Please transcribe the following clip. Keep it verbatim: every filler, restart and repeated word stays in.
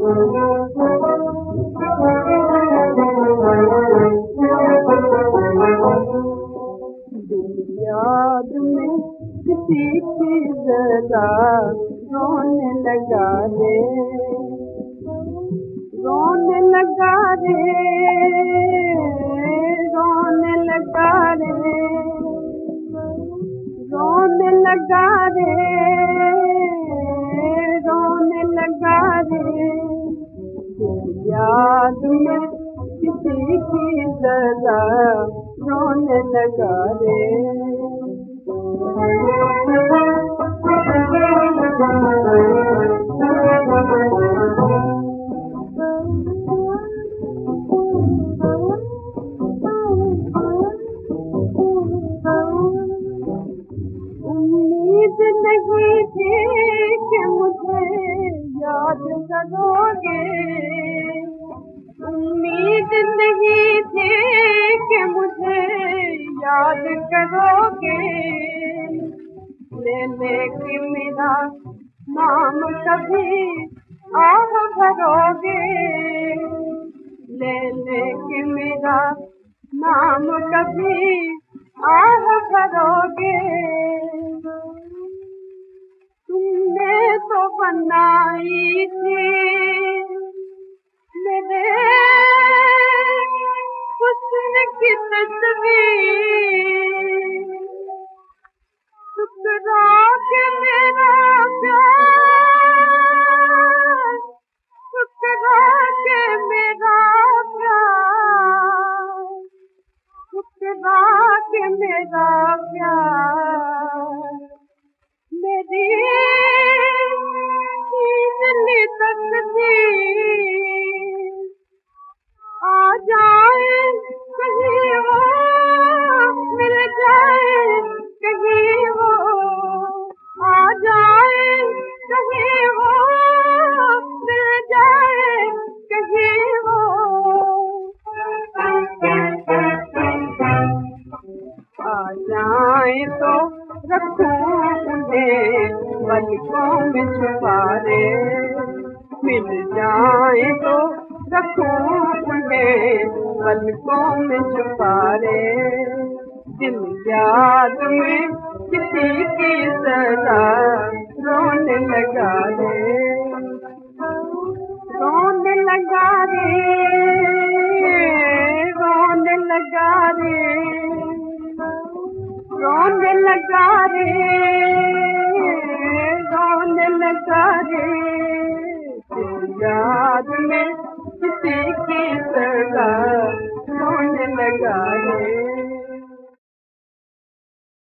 याद में किसी की जरा रोने लगा रे, रोने लगा रे, रोने लगा रे, रोने लगा रे, रोने लगा रे। याद में किसी की जरा रोने लगा रे। उम्मीद नहीं थी कि मुझे याद करोगे, उम्मीद नहीं थी कि मुझे याद करोगे। ले लेके मेरा नाम कभी आह भरोगे, ले लेके मेरा नाम कभी आह भरोगे। तुमने तो बनाई थी मेरे हुस्न की तस्वीर, ठुकरा के मेरा प्यार, ठुकरा के मेरा प्यार, ठुकरा के मेरा प्यार। मेरी नीली तकदीर आ जाए कहीं वो, मिल जाए कहीं वो, आ जाए कहीं वो, मिल जाए कहीं वो। आ जाए तो रखूं उन्हें पलकों में छुपा रे, मिल जाए तो रखूं उन्हें पलकों में छुपा रे। दिल याद में किसी की तरह रोने लगा रे, रोने लगा रे, रोने लगा रे, रोने लगा रे, रोने लगा रे। याद में किसी की तरह रोने लगा रे।